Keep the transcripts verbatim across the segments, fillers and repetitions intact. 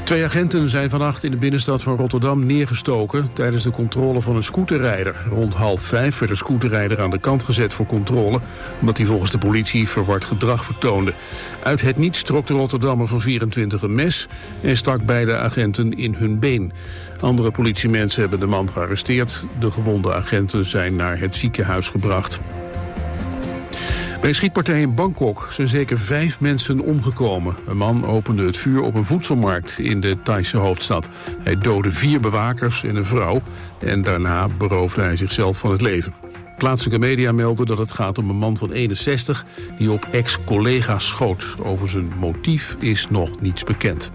Twee agenten zijn vannacht in de binnenstad van Rotterdam neergestoken tijdens de controle van een scooterrijder. Rond half vijf werd de scooterrijder aan de kant gezet voor controle, omdat hij volgens de politie verward gedrag vertoonde. Uit het niets trok de Rotterdammer van vierentwintig een mes en stak beide agenten in hun been. Andere politiemensen hebben de man gearresteerd. De gewonde agenten zijn naar het ziekenhuis gebracht. Bij een schietpartij in Bangkok zijn zeker vijf mensen omgekomen. Een man opende het vuur op een voedselmarkt in de Thaise hoofdstad. Hij doodde vier bewakers en een vrouw en daarna beroofde hij zichzelf van het leven. Plaatselijke media melden dat het gaat om een man van eenenzestig die op ex-collega's schoot. Over zijn motief is nog niets bekend.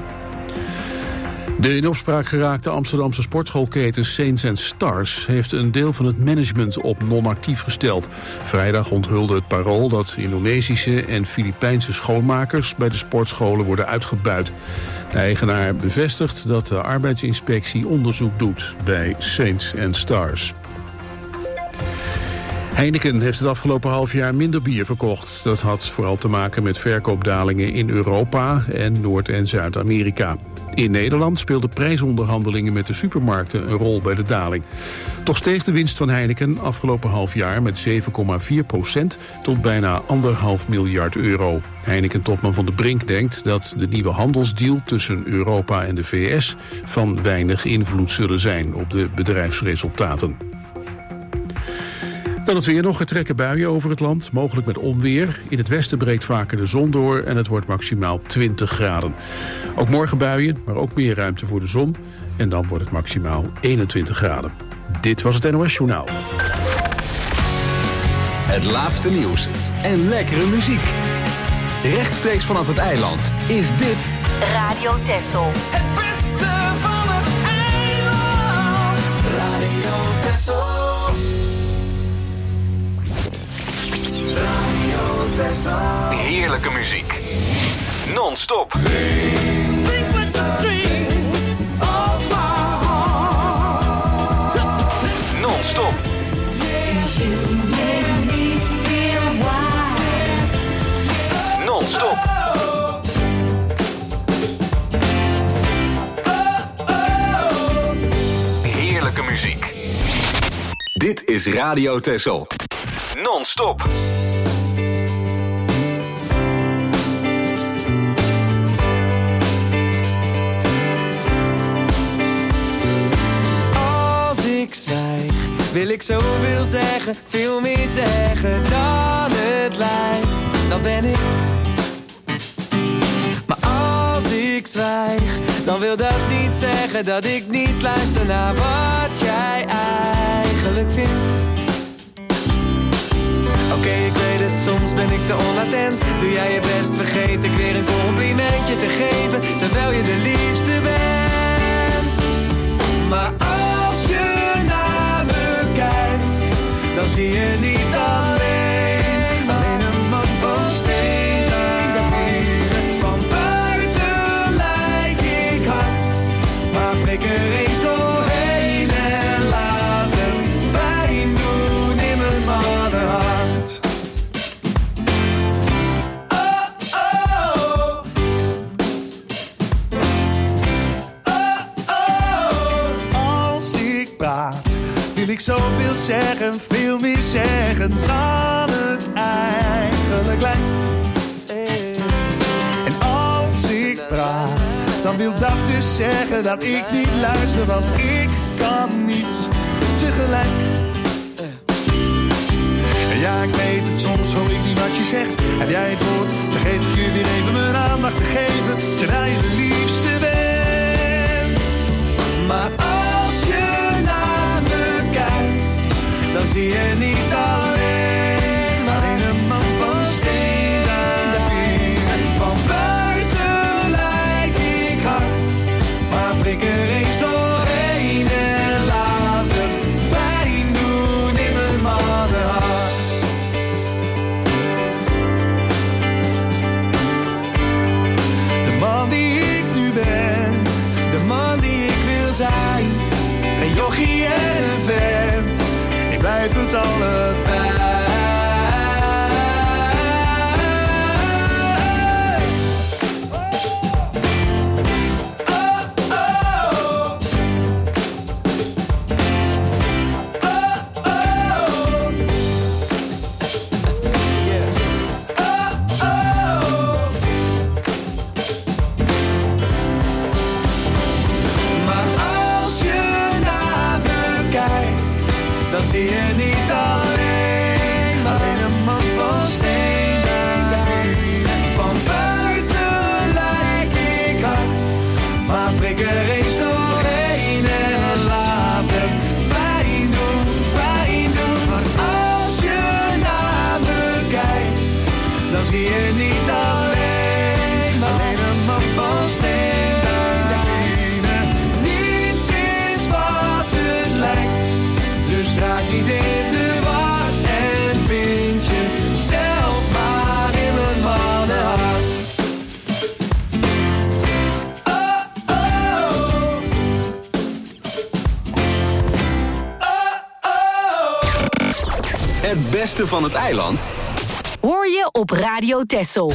De in opspraak geraakte Amsterdamse sportschoolketen Saints and Stars heeft een deel van het management op non-actief gesteld. Vrijdag onthulde het Parool dat Indonesische en Filipijnse schoonmakers bij de sportscholen worden uitgebuit. De eigenaar bevestigt dat de arbeidsinspectie onderzoek doet bij Saints and Stars. Heineken heeft het afgelopen half jaar minder bier verkocht. Dat had vooral te maken met verkoopdalingen in Europa en Noord- en Zuid-Amerika. In Nederland speelden prijsonderhandelingen met de supermarkten een rol bij de daling. Toch steeg de winst van Heineken afgelopen half jaar met zeven komma vier procent tot bijna anderhalf miljard euro. Heineken-topman Van de Brink denkt dat de nieuwe handelsdeal tussen Europa en de V S van weinig invloed zullen zijn op de bedrijfsresultaten. Dan het weer nog. Er trekken buien over het land, mogelijk met onweer. In het westen breekt vaker de zon door en het wordt maximaal twintig graden. Ook morgen buien, maar ook meer ruimte voor de zon. En dan wordt het maximaal eenentwintig graden. Dit was het N O S Journaal. Het laatste nieuws en lekkere muziek. Rechtstreeks vanaf het eiland is dit Radio Texel. Het beste van het eiland. Radio Texel. Heerlijke muziek. Non-stop. Non-stop. Non-stop. Heerlijke muziek. Dit is Radio Texel. Non-stop. Wil ik zoveel zeggen, veel meer zeggen dan het lijkt, dan ben ik. Maar als ik zwijg, dan wil dat niet zeggen dat ik niet luister naar wat jij eigenlijk vindt. Oké, okay, ik weet het, soms ben ik te onattent. Doe jij je best, vergeet ik weer een complimentje te geven, terwijl je de liefste bent. Maar als je dan zie je niet alleen, alleen een man van steen. Van buiten lijk ik hard, maar prik er eens doorheen en laat het pijn doen in mijn mannenhart. Oh, oh. Oh, oh. Als ik praat, wil ik zoveel zeggen, veel meer zeggen dan het eigenlijk lijkt. En als ik praat, dan wil dat dus zeggen dat ik niet luister, want ik kan niets tegelijk. En ja, ik weet het, soms hoor ik niet wat je zegt. Heb jij het woord, vergeet ik je weer even mijn aandacht te geven, terwijl je de liefste bent. Maar als je naar me kijkt, dan zie je niet alleen, alleen een man van steen aan de pier. Van buiten lijk ik hard, maar prik er eens doorheen en laat het pijn doen in mijn mannenhart. De man die ik nu ben, de man die ik wil zijn, een jochie en een vent. Ik blijf het allebei. Oh, zie je niet alleen, alleen een man van steen. Van buiten lijk ik hard, maar prik er eens doorheen en laat het pijn doen, pijn doen. Maar als je naar me kijkt, dan zie je niet alleen, alleen een man van steen. Niets is wat het lijkt, dus raak niet in de war en vind je zelf maar in mijn mannenhart. Oh, oh. Oh, oh. Het beste van het eiland Hoor je op Radio Texel.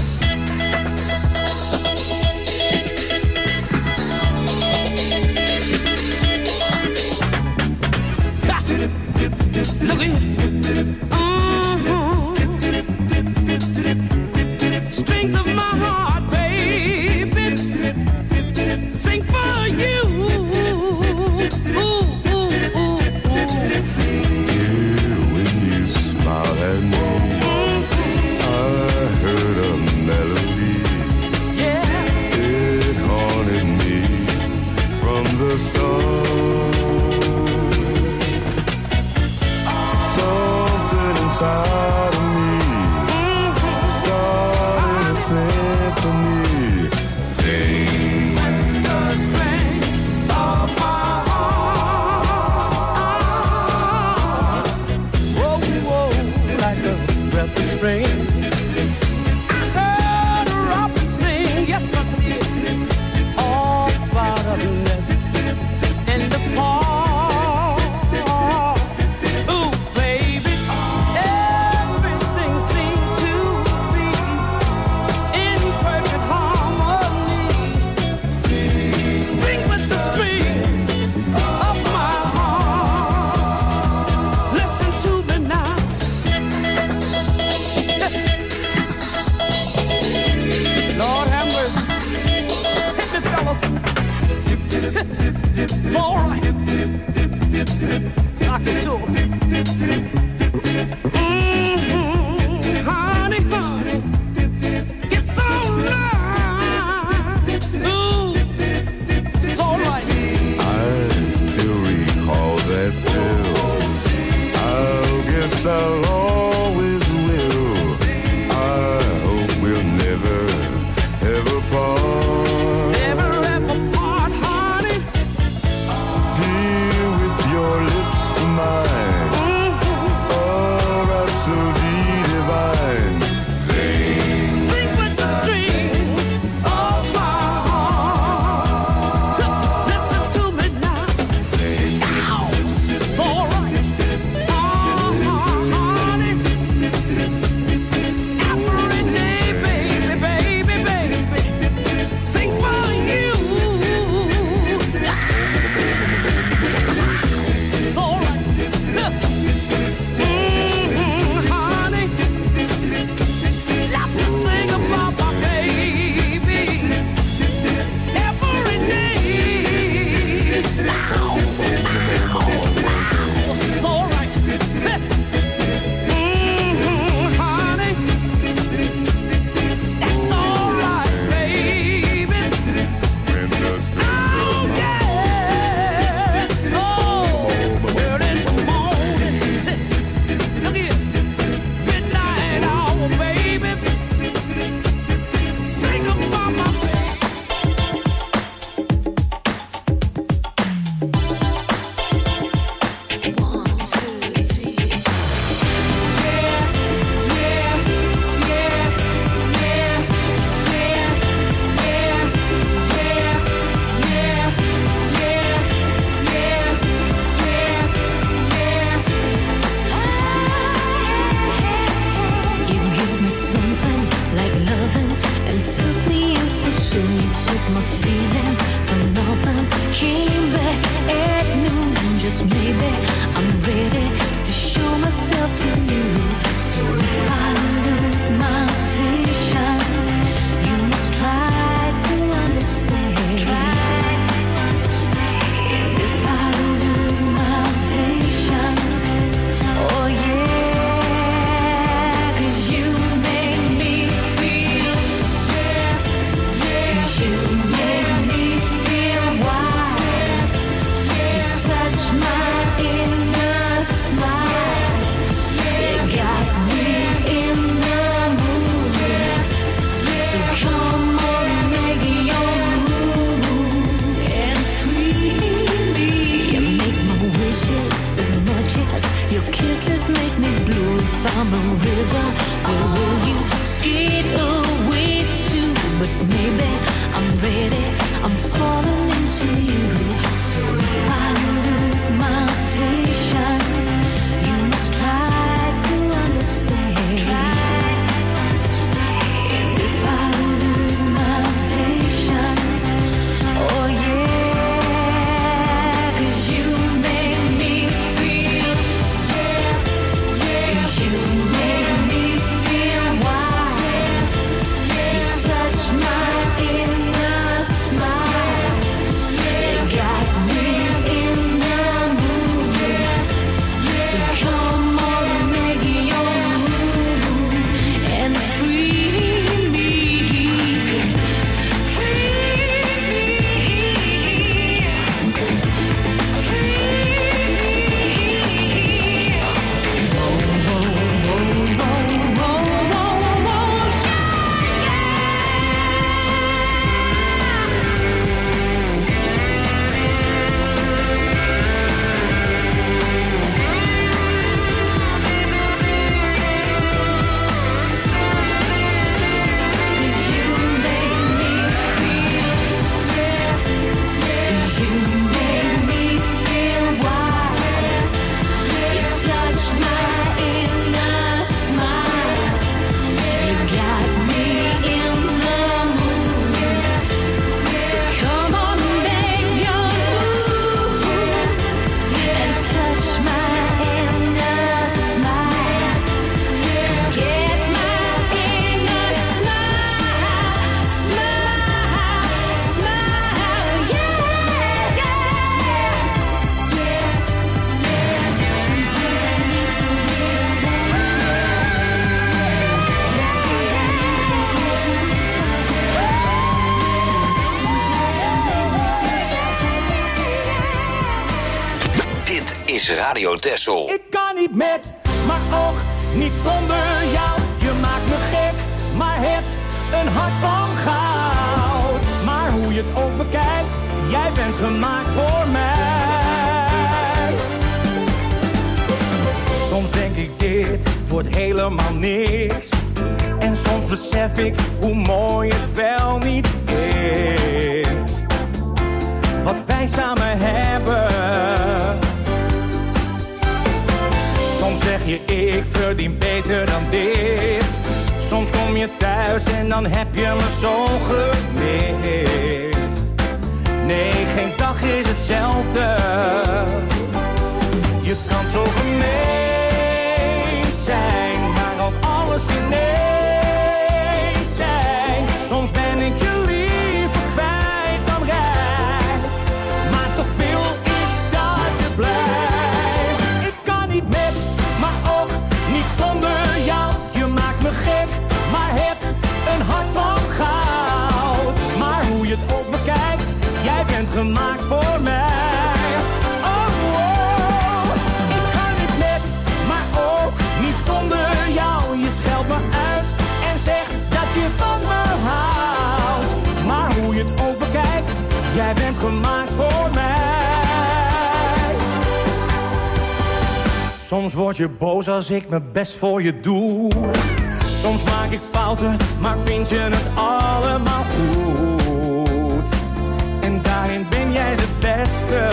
Look here. Uh-huh. Strings of my heart, baby, sing for you. Ooh, ooh, ooh, ooh. When you smile at me, I heard a melody river. Where will you skate away to? But maybe I'm ready, I'm falling into you. So if I lose my patience, you must try to understand. Try to understand. And if I lose my patience, oh yeah, 'cause you make me feel, yeah, yeah. 'Cause you make me feel wild. You touch my inner smile. You got me in the mood. So come on, make your move and free me. Is Radio Texel. Ik kan niet met, maar ook niet zonder jou. Je maakt me gek, maar hebt een hart van goud. Maar hoe je het ook bekijkt, jij bent gemaakt voor mij. Soms denk ik dit wordt helemaal niks. En soms besef ik hoe mooi het wel niet is. Wat wij samen hebben. Soms zeg je ik verdien beter dan dit. Soms kom je thuis en dan heb je me zo gemist. Nee, geen dag is hetzelfde. Je kan zo gemeen zijn, maar ook alles ineens zijn. Soms ben ik je liever kwijt dan rijk, maar toch wil ik dat je blijft. Ik kan niet met, maar ook niet zonder jou. Je maakt me gek, maar hebt een hart van goud. Maar hoe je het ook bekijkt, jij bent gemaakt voor mij. Oh, oh, ik kan niet met, maar ook niet zonder jou. Je scheldt me uit en zegt dat je van me houdt. Maar hoe je het ook bekijkt, jij bent gemaakt voor mij. Soms word je boos als ik mijn best voor je doe. Soms maak ik fouten, maar vind je het allemaal goed. En daarin ben jij de beste.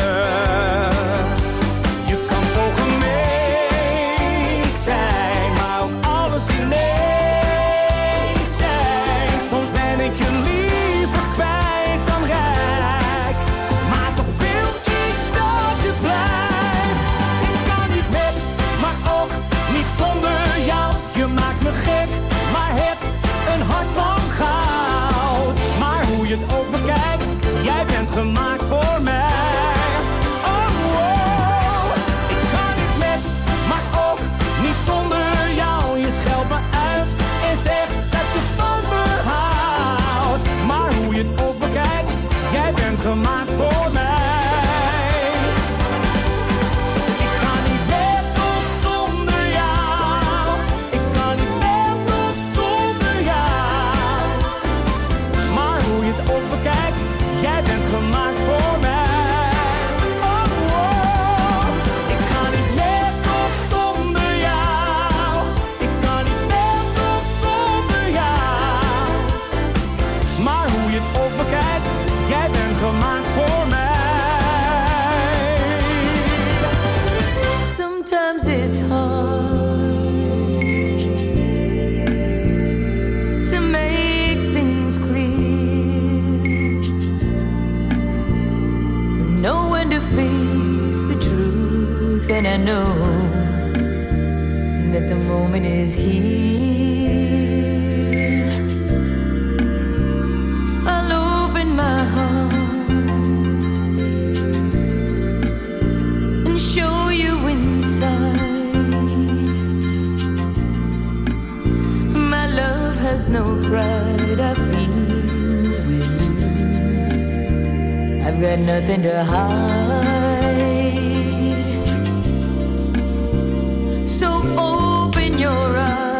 Je kan zo gemeen zijn, maar ook alles ineens zijn. Soms ben ik je liever kwijt dan rijk, maar toch wil ik dat je blijft. Ik kan niet met, maar ook niet zonder jou. Je maakt me gek, maar hebt een hart van goud. Maar hoe je het ook bekijkt, jij bent gemaakt voor mij. Oh, oh, ik kan niet met, maar ook niet zonder jou. Je scheldt me uit en zegt dat je van me houdt. Maar hoe je het ook bekijkt, jij bent gemaakt voor mij. Ik kan niet met of zonder jou. Ik kan niet met of zonder jou. Maar hoe je het ook bekijkt, jij bent gemaakt voor mij. Oh, oh, ik kan niet met of zonder jou. Ik kan niet voor mij. Sometimes it's hard to make things clear, know when to face the truth, and I know that the moment is here. I'll open my heart and show you inside. My love has no pride, I feel with you. I've got nothing to hide. So open your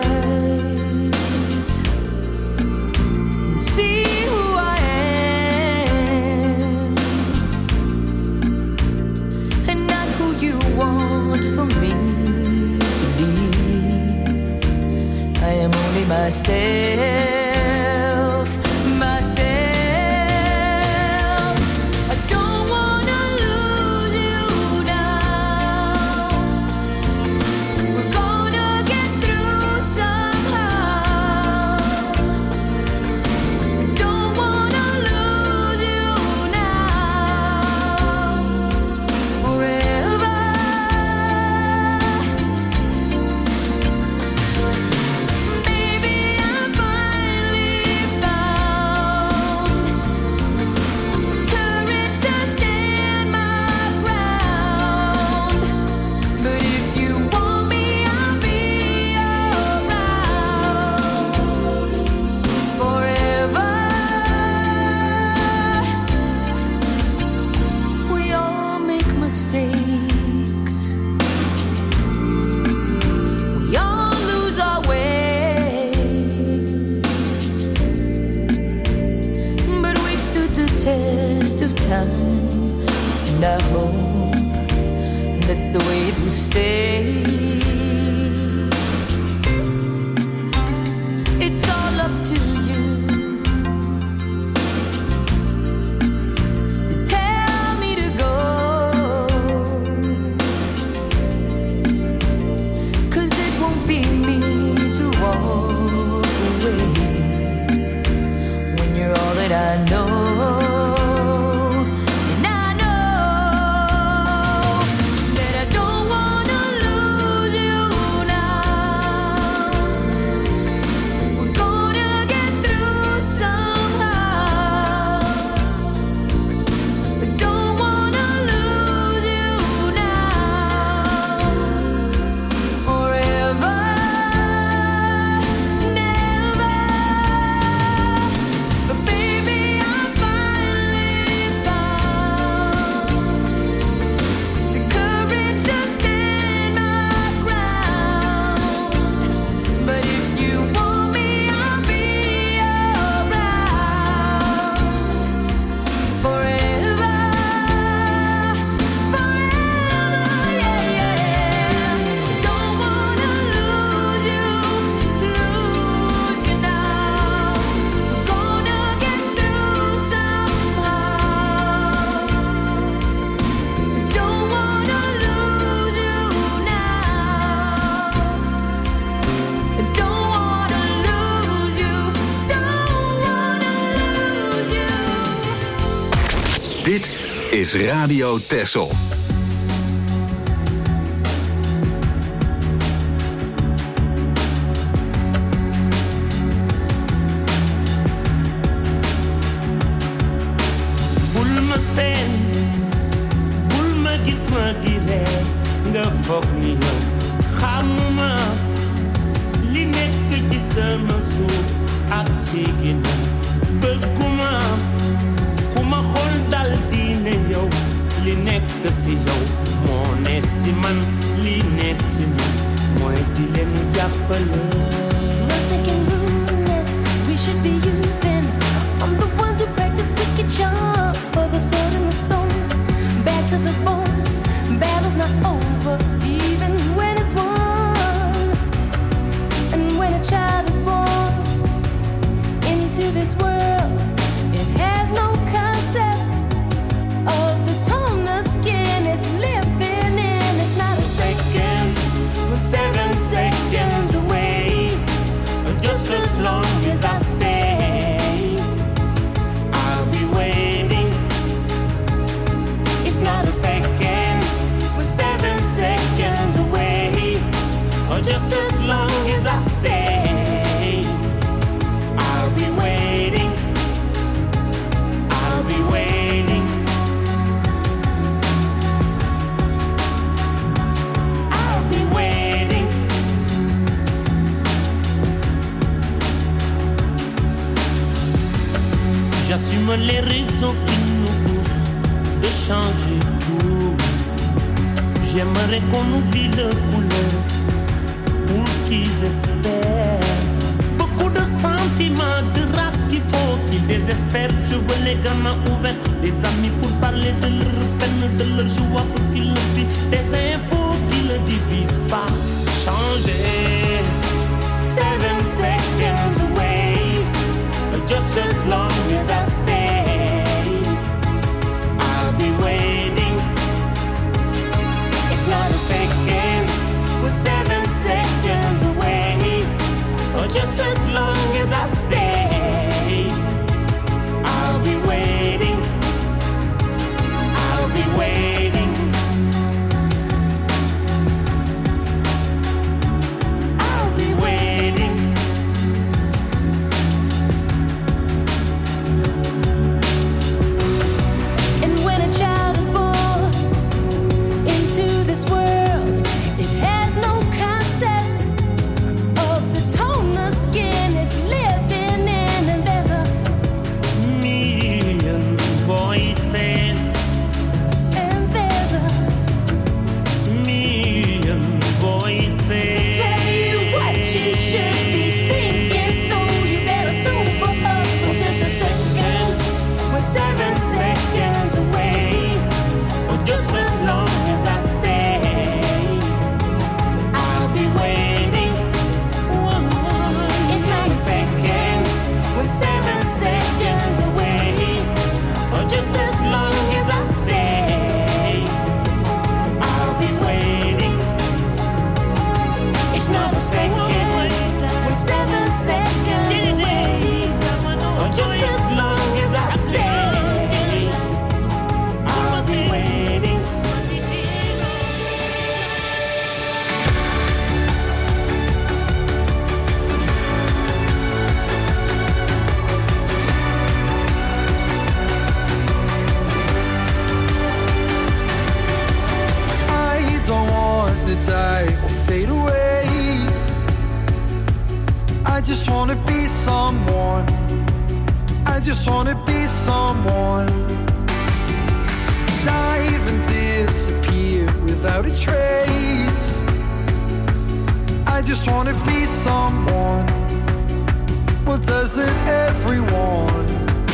eyes and see who I am, and not who you want for me to be. I am only myself, myself. I don't wanna lose you now. We're gonna get through somehow. Don't wanna lose you now. Forever. Maybe I'm finally found courage to stand my ground. But if you want me, I'll be around forever. We all make mistakes. We all lose our way. But we stood the test of time, and I hope that's the way it will stay. It's all up to you to tell me to go, 'cause it won't be me to walk away when you're all that I know. And I know that I don't wanna lose you now. We're gonna get through somehow. I don't wanna lose you now. Forever, never. But baby, I'm finally found the courage to stand my ground. But if you want me, I'll be around forever, forever, yeah, yeah. Don't wanna lose you, lose you now. We're gonna get through somehow. Don't wanna lose you now. Don't wanna lose you, don't wanna lose you. Dit is Radio Texel. bul ma seen bul ma gis ma di reer nga foog ni yow xamuma li nekk ci sama suuf ak sigina bëgguma ku ma xool dal di ne yow li nekk si yow moo ne si man li ne si man mooy di leen jàppale. Nothing can ruin this. We should be using. I'm the ones who practice wicked charms for the sword and the stone. Back to the bone. Battle's not over, even when it's won. And when a child is born into this world, it has no concept les raisons qui nous poussent de changer tout. J'aimerais qu'on oublie le couleur pour qu'ils espèrent. Beaucoup de sentiments, de race qu'il faut qu'ils désespèrent. Je veux les gamins ouverts, des amis pour parler de leur peine, de leur joie pour qu'ils le vivent. Des infos qui ne divisent pas. Changer. Seven seconds away, just as long as I stay, I'll be waiting. It's not a second, we're seven seconds away, or just as long as I stay, I'll be waiting. I'll be waiting. I'll be waiting. And when a child is born into this world, it has no concept of the tone the skin is living in, and there's a Million voices, and there's a million voices. tell you what you should be thinking, so you better sober up for just a second. We're seven seconds away, or just as long as I stay, I'll be waiting. It's not a second, we're seven seconds away, or just as long as I stay, I'll be waiting. It's not a second, we're seven seconds away, or just as long as I stay, I'll be waiting. I don't want to die or fade away. I just want to be someone. I just want to be someone. Dive and disappear without a trace. I just want to be someone. Well, doesn't everyone?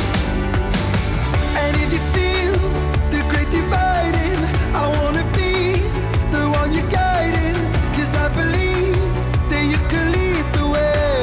And if you feel the great dividing, I wanna be the one you're guiding, 'cause I believe that you can lead the way.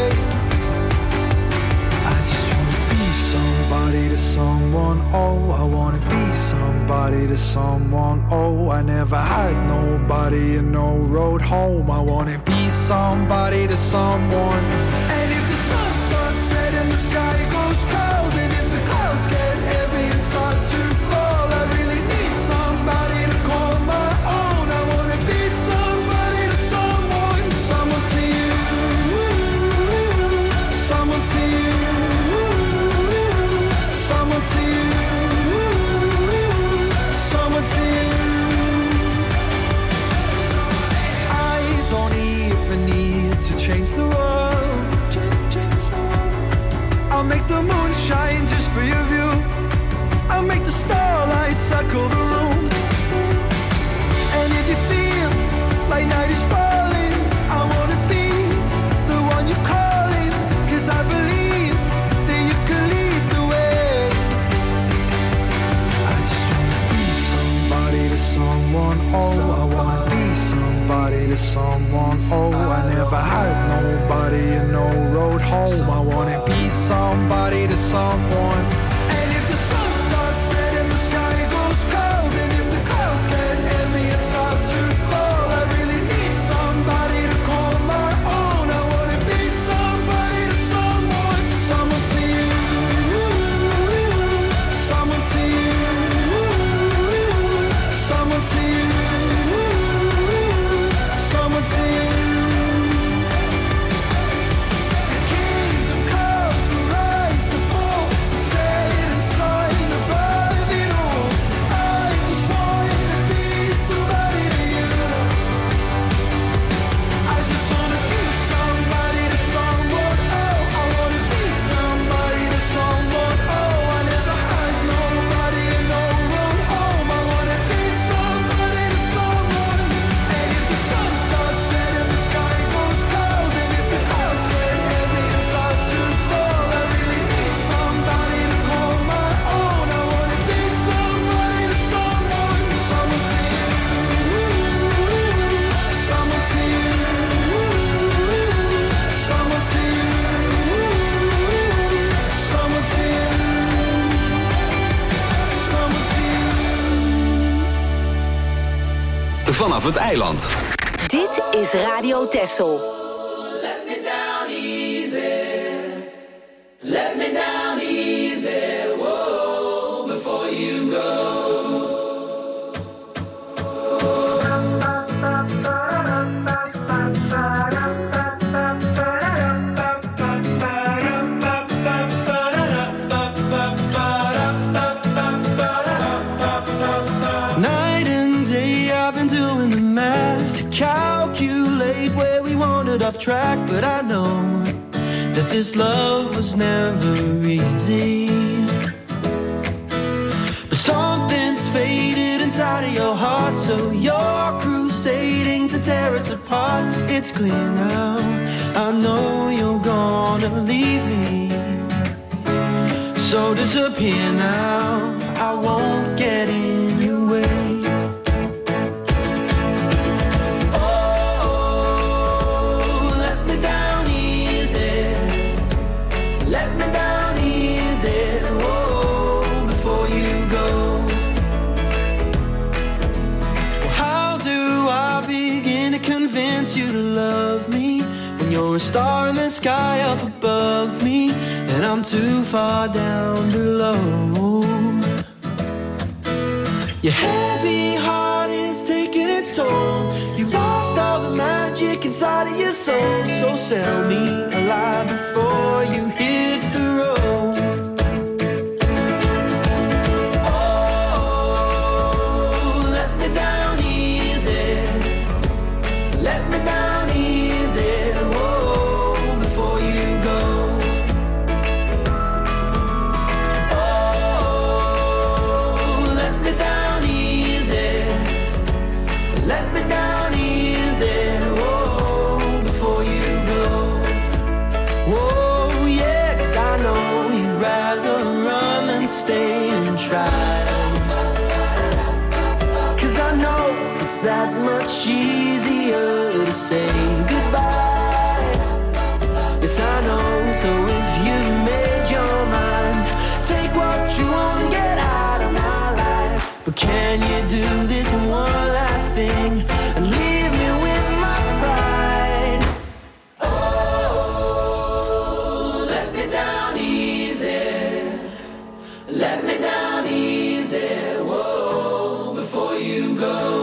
I just wanna be somebody to someone, oh, I wanna be somebody to someone, oh, I never had nobody and no road home. I wanna be somebody to someone. And if the sun starts setting, the sky goes cold, and if the clouds get heavy and start to fall, I really need somebody to call my own. I wanna be somebody to someone. Someone to you, someone to you, someone to you, someone to you. I don't even need to change the world. I'll make the moon shine just for your view. I'll make the starlight circle the room. And if you feel like night is falling, I wanna be the one you're calling, 'cause I believe that you can lead the way. I just wanna be somebody to someone, oh, I wanna be somebody to someone, oh, I never had nobody and no road home. I wanna be somebody to someone. And if the sun starts setting, the sky goes cold, and if the clouds get heavy and start to fall, I really need somebody to call my own. I wanna be somebody to someone. Someone to you, someone to you, someone to you, someone to you. The kingdom come, the rise, the fall, the vanaf het eiland. Dit is Radio Texel. Let me down easy. Let me down easy. Whoa, before you go. Night and day I've been doing the math to calculate where we wandered off track, but I know that this love was never easy. But something's faded inside of your heart, so you're crusading to tear us apart. It's clear now, I know you're gonna leave me, so disappear now, I won't get in your way. You to love me when you're a star in the sky up above me and I'm too far down below. Your heavy heart is taking its toll. You lost all the magic inside of your soul. So sell me alive before you hit the road. Oh, let me down easy. Let me down easy, whoa, before you go. Oh, let me down easy. Let me down easy, whoa, before you go. Whoa, yeah, 'cause I know you'd rather run than stay and try. 'Cause I know it's that much easier to say goodbye. Yes, I know, so if you made your mind, take what you want and get out of my life. But can you do this one last thing and leave me with my pride? Oh, let me down easy. Let me down easy, whoa, before you go.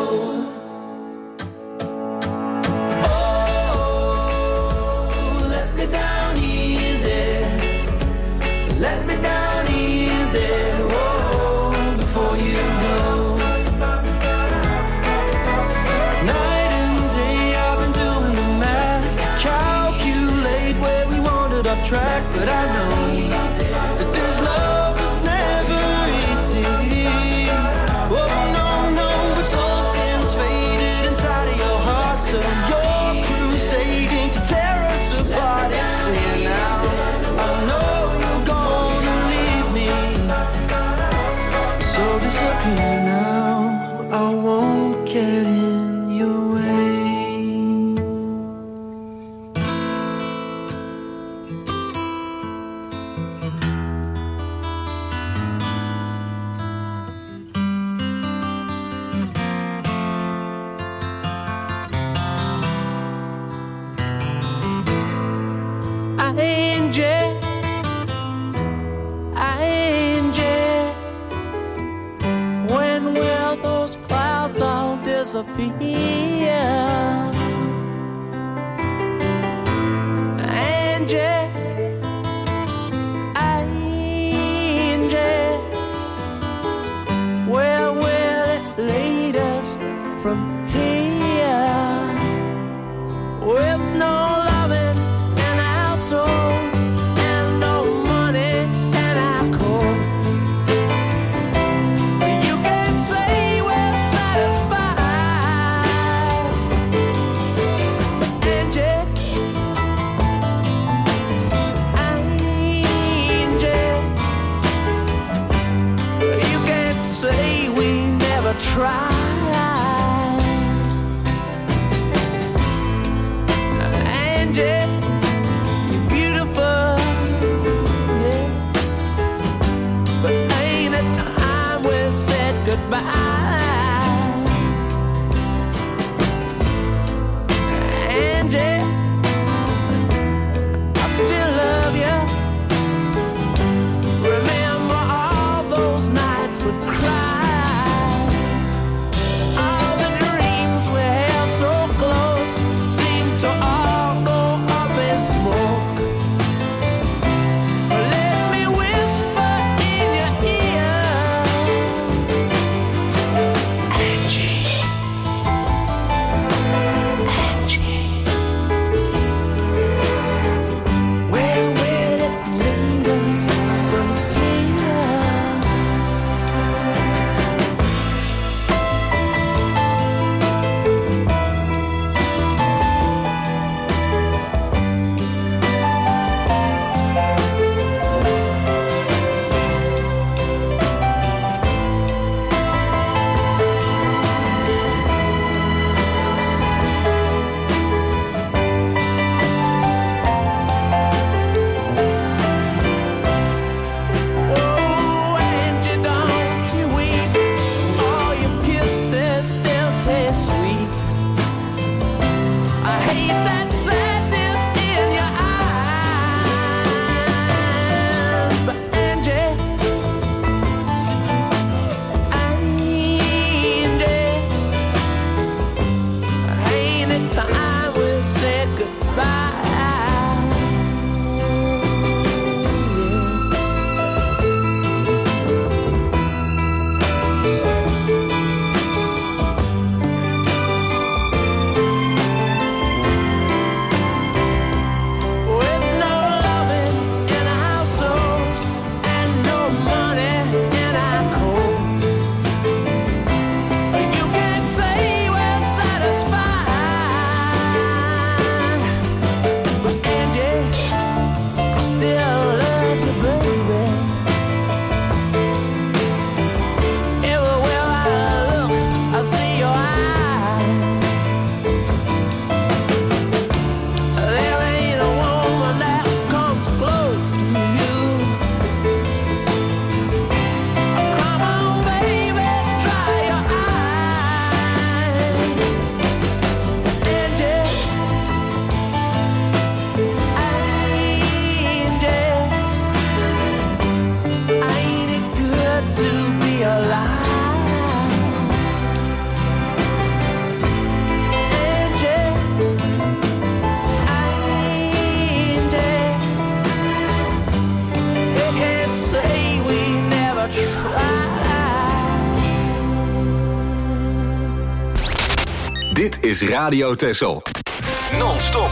Track, but I know that this love was never easy. Oh no, no, but something's faded inside of your heart, so you're crusading to tear us apart. It's clear now, I know you're gonna leave me, so disappear now, I won't get in your way. Disappear. Angie, Angie, where will it lead us from here? With no loving in our souls and no money in our coats, you can say we're satisfied. Tried, Angie, you're beautiful, yeah. But ain't it time we said goodbye? Dit is Radio Texel. Non-stop.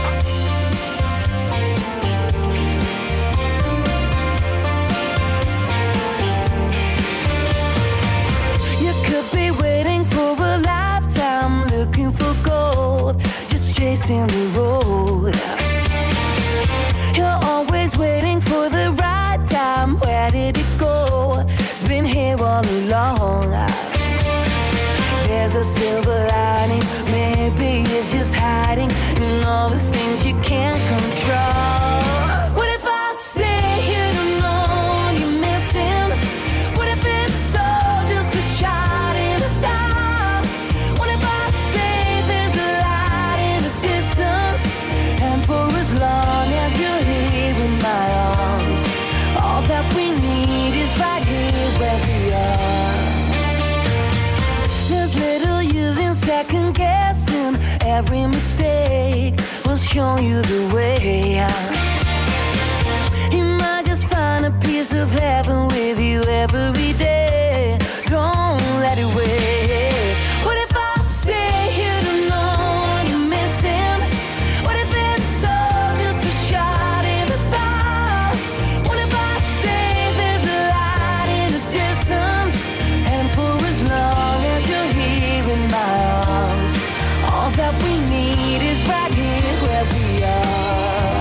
You could be waiting for a lifetime, looking for gold, just chasing the road. You're always waiting for the right time. Where did it go? It's been here all along. There's a silver lining, maybe it's just hiding in all the things you can't control. What if I say you don't know what you're missing? What if it's all just a shot in the dark? What if I say there's a light in the distance? And for as long as you're here in my arms, all that we need is right here where we are. There's little use in second guessing. Every mistake will show you the way. You might just find a piece of heaven with you every day. Don't let it wait. What if I say you don't know what you're missing? What if it's all just a shot in the dark? What if I say there's a light in the distance? And for as long as you're here in my arms, all that we need is right here where we are.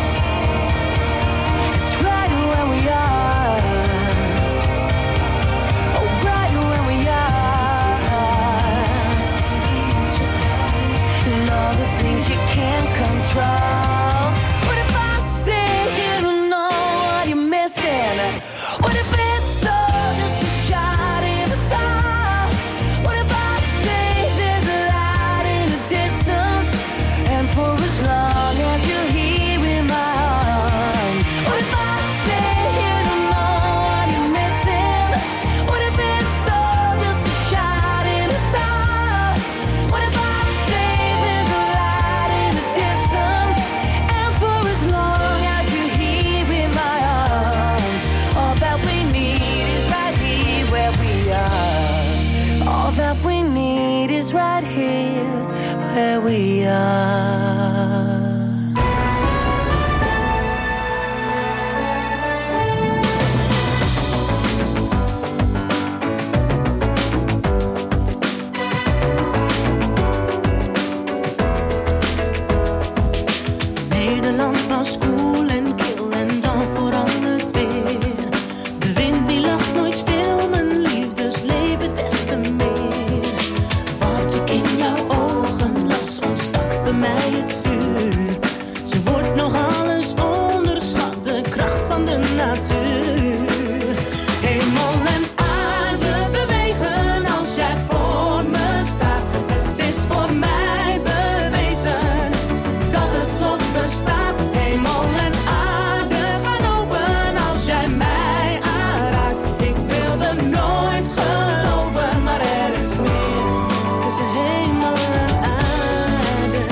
It's right where we are. Oh, right where we are. And all the things you can't control. What if I say you don't know what you're missing? What if it's all just a shot in the dark? What if I say there's a light in the distance? And for as long as you're here in my arms, what if I say you don't know what you're missing? What if it's all just a shot in the dark? What if I say there's a light in the distance? And for as long as you're here in my arms, all that we need is right here where we are. All that we need is right here where we are. Nederland was koel en kil en dan verandert weer. De wind die lacht nooit stil, mijn liefdesleven des te meer. Wat ik in jouw ogen las, ontstak bij mij het vuur. Ze wordt nog alles onderschat, de kracht van de natuur. Hemel en aarde bewegen als jij voor me staat. Het is voor mij bewezen dat het lot bestaat. Hemel en aarde gaan open als jij mij aanraakt. Ik wilde nooit geloven, maar er is meer tussen hemel en aarde.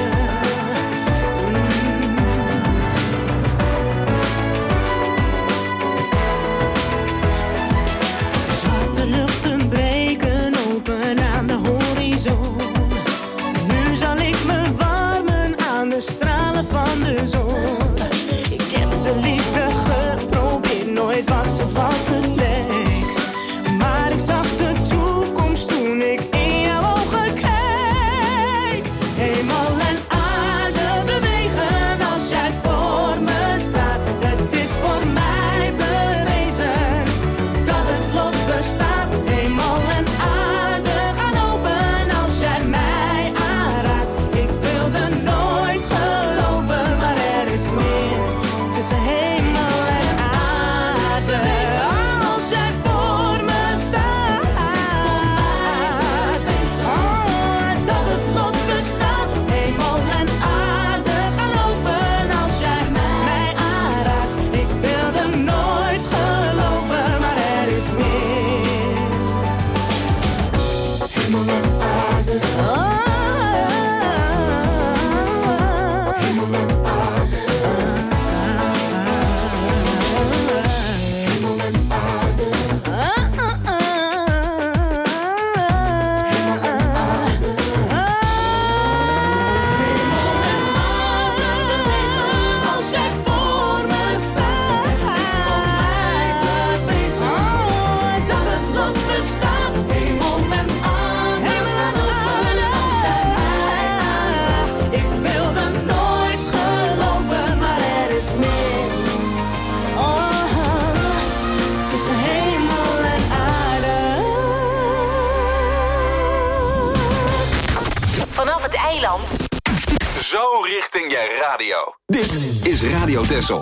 Zwarte luchten breken open aan de horizon. Nu zal ik me warmen aan de stralen van de zon. Ik heb de liefde geprobeerd, nooit was het wat het leek. Maar ik zag de toekomst toen ik in jouw ogen keek. Hemel en aarde bewegen als jij voor me staat. Het is voor mij bewezen dat het lot bestaat. Hemel en aarde gaan open als jij mij aanraakt. Ik wilde nooit geloven, maar er is meer tussen hemel en aarde. Als jij voor me staat, oh, dat het lot bestaat. Hemel en aarde gaan open als jij mij aanraakt. Ik wilde nooit geloven, maar er is meer. Hemel en aarde. Hemel en aarde. Hemel en aarde. Hemel en aarde. vanaf het eiland. Zo richting je radio. Dit is Radio Texel.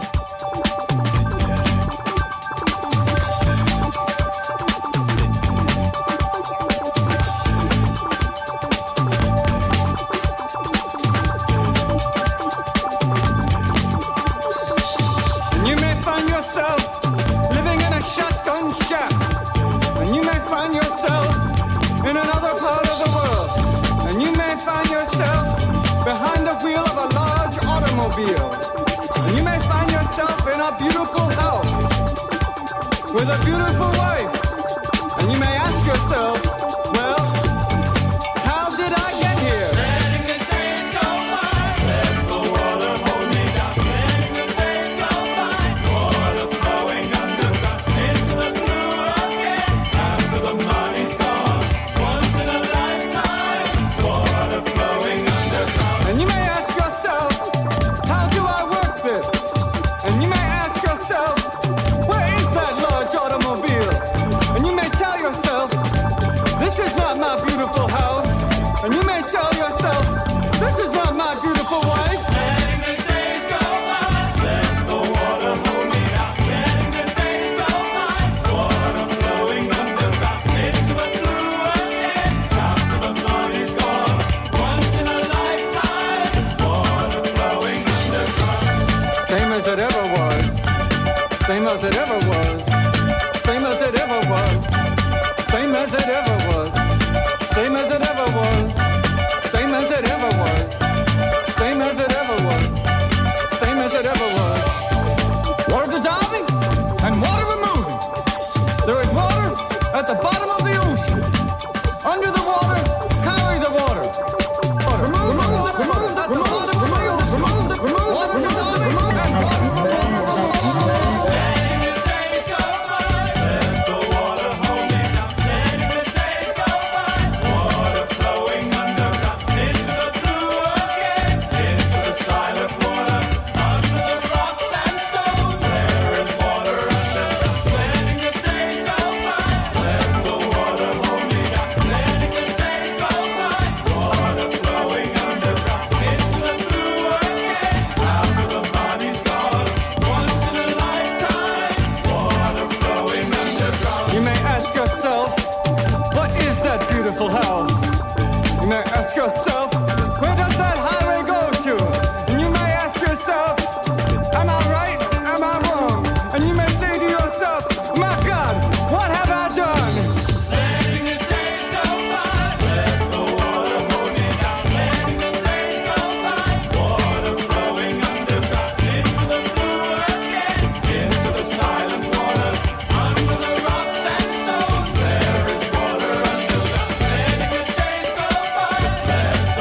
You may find yourself living in a shotgun shack, and you may find yourself in another part of the world, and you may find yourself behind the wheel of a large automobile, and you may find yourself in a beautiful house with a beautiful wife, and you may ask yourself, well, how did I get here? Letting the days go by, let the water hold me down. Letting the days go by, water flowing underground into the blue again. After the money's gone, once in a lifetime, water flowing underground. And you may ask yourself, how do I work this? And you may ask yourself, where is that large automobile? And you may tell yourself, this is not my beautiful house. And you may tell yourself, this is not my beautiful wife. Letting the days go by, let the water hold me down. Letting the days go by, water flowing underground into the blue again. After the money's gone, once in a lifetime, water flowing underground. Same as it ever was, same as it ever was, same as it ever was, same as it ever was, same as it ever was, same as it ever was, same as it ever was, same as it ever was. Water dissolving and water removing. There is water at the bottom of the ocean. Under the water, carry the water. Water. Remove the water, remove at the bottom of the ocean. Remove the water dissolving and water removing. Letting the days go by, let the water hold me down. Letting the days go by, water flowing underground into the blue again, into the silent water, under the rocks and stones. There is water underground. Letting the days go by, let the water hold me down. Letting the days go by, water flowing underground into the blue again. After the money's gone, once in a lifetime, water flowing underground. You may ask yourself, what is that beautiful house? You may ask yourself, where does that highway go to? And you may ask yourself, am I right? Am I wrong? And you may say to yourself, my God, what have I done? Letting the days go by, let the water hold me down. Letting the days go by, water flowing underground into the blue again, into the silent water, under the rocks and stones. There is water underground. Letting the days go by, let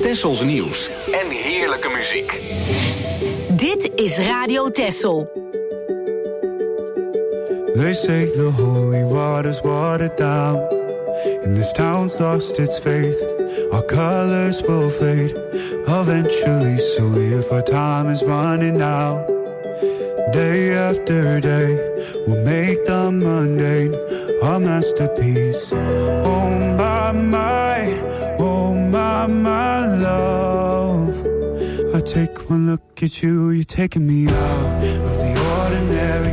Tessels nieuws en heerlijke muziek. Dit is Radio Tessel. They say the holy water's watered down, and this town's lost its faith. Our colors will fade eventually, so if our time is running out, day after day, we'll make the mundane a masterpiece. Oh my, my, oh my, my love. I take one look at you, you're taking me out of the ordinary.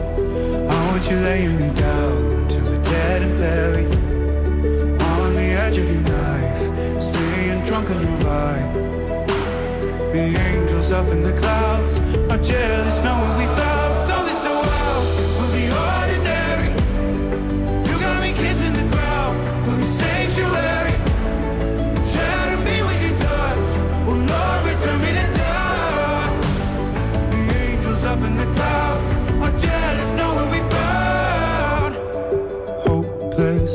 I want you laying me down till we're dead and buried. On the edge of your knife, staying drunk on your vibe. The angels up in the clouds are jealous knowing we found something so out of the ordinary. You got me kissing the ground of your sanctuary. Shatter me with your touch, oh Lord, return me to dust. The angels up in the clouds are jealous knowing we found hopeless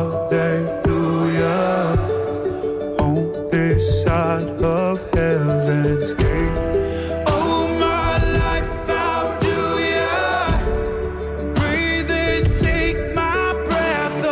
hallelujah on this side of heaven's gate. Oh my life, how do ya breathe and take my breath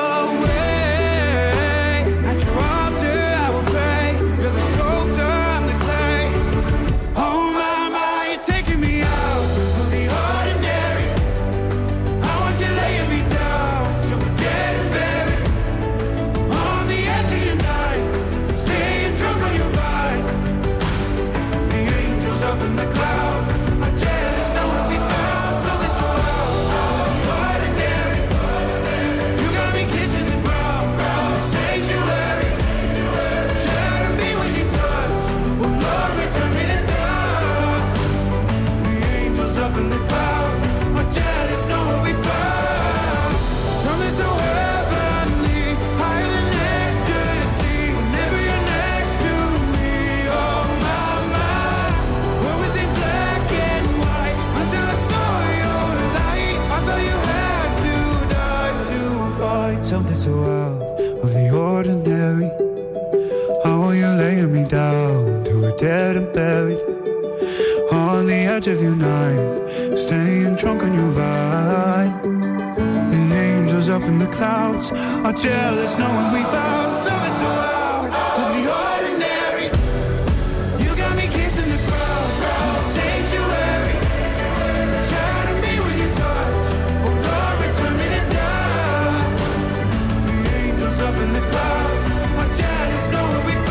away? At your altar I will pray. You're the sculptor, I'm the clay. Oh my, my, you're taking me out of the ordinary. I want you laying me down so we're dead and buried. On the edge of your night, staying drunk on your vine. The angels up in the clouds are jealous knowing we found something so out of the ordinary. You got me kissing the ground of the sanctuary. Shatter me with your touch, oh Lord, return me to dust. The angels up in the clouds are jealous knowing we found something so heavenly, higher than ecstasy. Whenever you're next to me, oh my, my. Where was it black and white until I saw your light? I thought you had to die to find something so out of the ordinary. How are you laying me down till we're dead and buried? On the edge of your knife, staying drunk on your vine. The angels up in the clouds are jealous knowing we found something so out of the ordinary. You got me kissing the ground of the sanctuary. Shatter me with your touch, oh Lord, return me to dust. The angels up in the clouds are jealous knowing we found.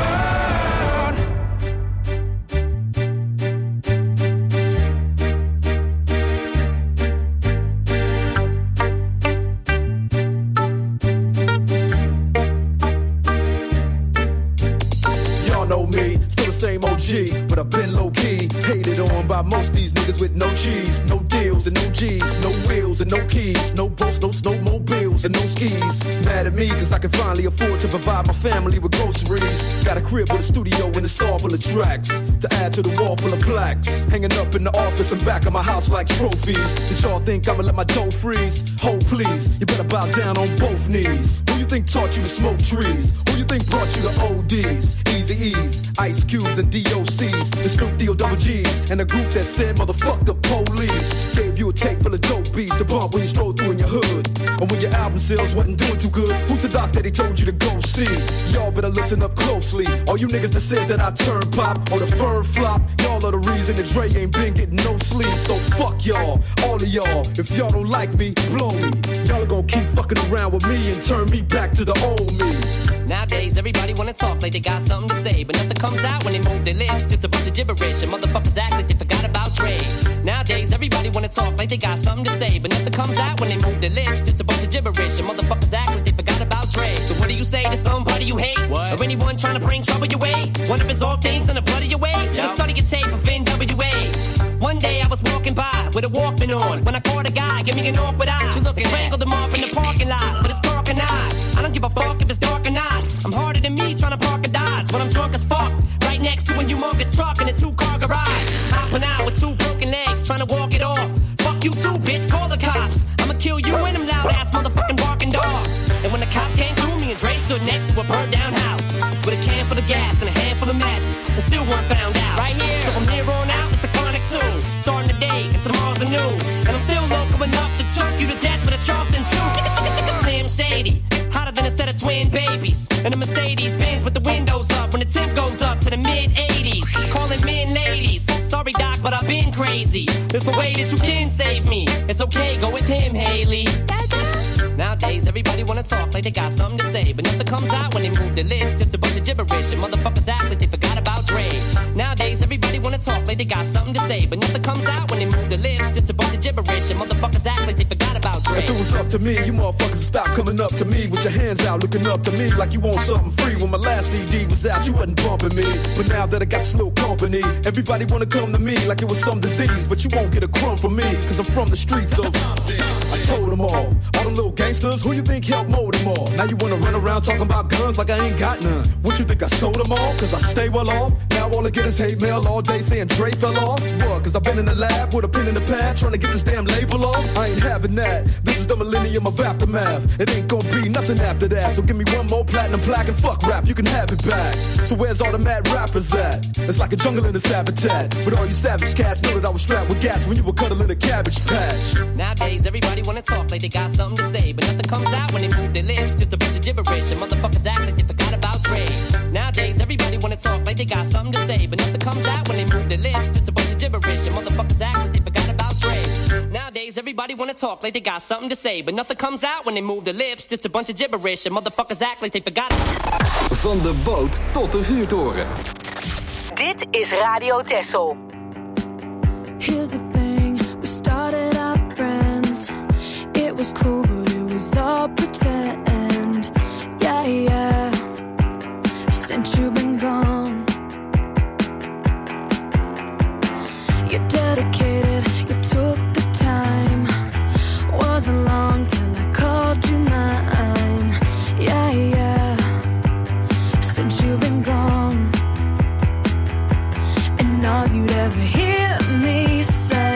Y'all know me, still the same O G, but I've been low-key, hated on by most these niggas with no cheese, no deals and no G's, no wheels and no keys, no boats, no snowmobiles and no skis. Mad at me cause I can finally afford to provide my family with groceries. Got a crib with a studio and it's all full of tracks to add to the wall full of plaques, hanging up in the office and back of my house like trophies. Did y'all think I'ma let my dough freeze? Hold please, you better bow down on both knees. Who you think taught you to smoke trees? Who you think brought you to O Ds, Easy E's, Ice Cubes and D O C's, the Snoop D O double G's, and a group that said motherfuck the police. Gave you a tape full of dope beats to bump when you stroll through in your hood, or when your album sales wasn't doing too good. Who's the doc that he told you to go see? Y'all better listen up closely. All you niggas that said that I turn pop or the firm flop, y'all are the reason that Dre ain't been getting no sleep. So fuck y'all, all of y'all. If y'all don't like me, blow me. Y'all are gonna keep fucking around with me and turn me back to the old me. Nowadays, everybody wanna talk like they got something to say, but nothing comes out when they move their lips. Just a bunch of gibberish, and motherfuckers act like they forgot about Dre. Nowadays, everybody wanna talk like they got something to say, but nothing comes out when they move their lips. Just a bunch of gibberish, and motherfuckers act like they forgot about Dre. So what do you say to somebody you hate? What? Or anyone trying to bring trouble your way? One of his off things in the blood of your way? Just study your tape of N W A. One day I was walking by with a Walkman on, when I caught a guy, give me an awkward eye. He strangled him off in the parking lot with his cork and eye. I don't give a fuck if it's dark or not. I'm harder than me trying to park a Dodge when I'm drunk as fuck. Right next to a humongous truck in a two-car garage. Hopping out with two broken legs, trying to walk it off. Fuck you too, bitch, call the cops. I'ma kill you and them loud-ass motherfucking barking dogs. And when the cops came through, me and Dre stood next to a burned-down house with a can full of gas and a handful of matches. weren't found out. Right here, so from here on out, it's the Chronic two. Starting today, and tomorrow's a new. And I'm still local enough to choke you to death with a Charleston chew. Chicka, chicka, chicka, Slim Shady. Hotter than a set of twin babies. And a Mercedes Benz with the windows up when the temp goes up to the mid eighties. Calling men ladies. Sorry, Doc, but I've been crazy. There's no way that you can save me. It's okay, go with him, Haley. Nowadays, everybody wanna talk like they got something to say, but nothing comes out when they move their lips. Just a bunch of gibberish, and motherfuckers act like they forgot about Dre. Nowadays, everybody wanna talk like they got something to say, but nothing comes out when they move their lips. Just a bunch of gibberish, and motherfuckers act like they forgot about Dre. If it was up to me, you motherfuckers stop coming up to me with your hands out, looking up to me like you want something free. When my last C D was out, you wasn't bumping me, but now that I got this little company, everybody wanna come to me like it was some disease, but you won't get a crumb from me, cause I'm from the streets of. I told them all, all them little gangsters, who you think helped mold them all? Now you wanna run around talking about guns like I ain't got none. What you think I sold them all? Cause I stay well off. Now all I get is hate mail all day saying Dre fell off. What? Cause I've been in the lab with a pen in the pad trying to get this damn label off. I ain't having that. This is the millennium of aftermath. It ain't gonna be nothing after that. So give me one more platinum plaque and fuck rap, you can have it back. So where's all the mad rappers at? It's like a jungle in its habitat. But all you savage cats know that I was strapped with gats when you were cuddling a cabbage patch. Nowadays, everybody wanna talk like they got something to say, but nothing comes out when they move their lips. Just a bunch of gibberish, and motherfuckers act like they forgot about Dre. Nowadays, everybody wanna talk like they got something to say, but nothing comes out when they move their lips. Just a bunch of gibberish, and motherfuckers act like they forgot about Dre. Nowadays, everybody wanna talk like they got something to say, but nothing comes out when they move their lips. Just a bunch of gibberish, and motherfuckers act like they forgot about. Van de boot tot de vuurtoren. Dit is Radio Texel. Here's the thing, we started out friends. It was cool, but it was all pretend. Yeah, yeah, since you've been gone. You're dedicated, you took the time. Wasn't long till I called you mine. Yeah, yeah, since you've been gone. And all you'd ever hear me say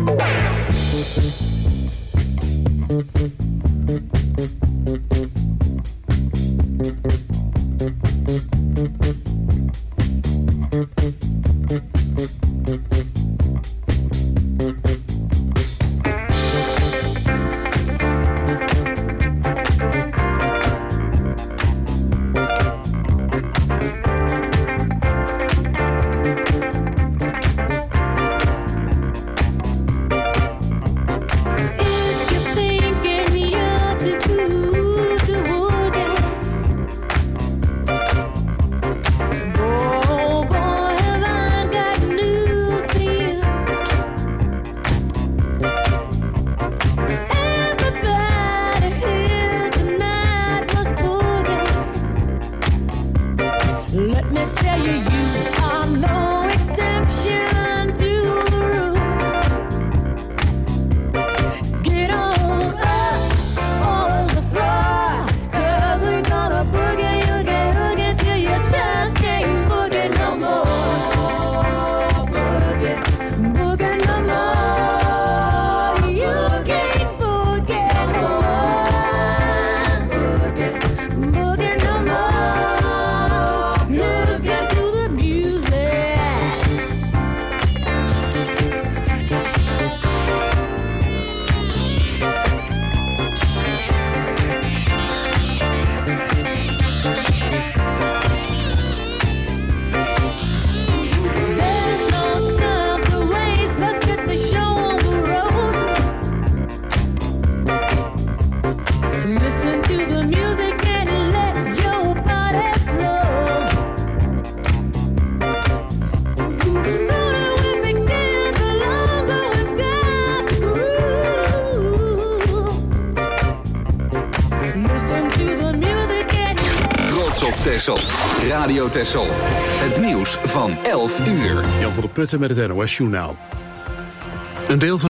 Texel. Radio Texel. Het nieuws van elf uur. Jan van der Putten met het N O S Journaal. Een deel van